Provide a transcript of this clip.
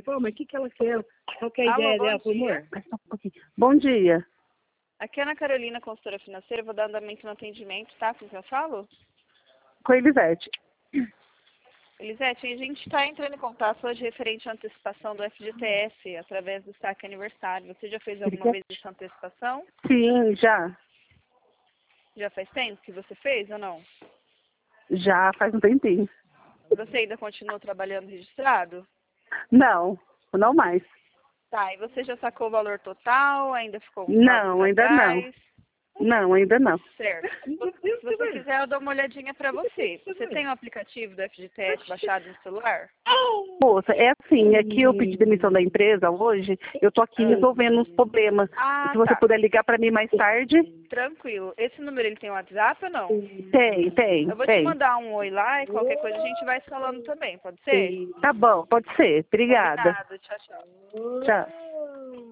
Pô, mas o que ela quer? Qual que é a Alô, ideia bom dela? dia. Bom dia. Aqui é Ana Carolina, consultora financeira. Vou dar andamento no atendimento, tá? Com quem eu falo? Com a Elisete. Elisete, a gente está entrando em contato hoje referente à antecipação do FGTS através do saque aniversário. Você já fez alguma vez essa antecipação? Sim, já. Já faz tempo que você fez ou não? Já faz um tempinho. Você ainda continua trabalhando registrado? Não, não mais. Tá, e você já sacou o valor total? Ainda ficou um saldo Não, pra ainda não. trás? Não, ainda não. Certo. Se você quiser, eu dou uma olhadinha pra você. Você tem o aplicativo do FGTS baixado no celular? Moça, é assim, aqui eu pedi demissão da empresa hoje, eu tô aqui resolvendo uns problemas. Ah, Se você tá. puder ligar pra mim mais tarde. Tranquilo. Esse número ele tem WhatsApp ou não? Tem. Eu vou te mandar um oi lá e qualquer coisa a gente vai falando também, pode ser? Tá bom, pode ser. Obrigada. Combinado. Tchau, tchau. Tchau.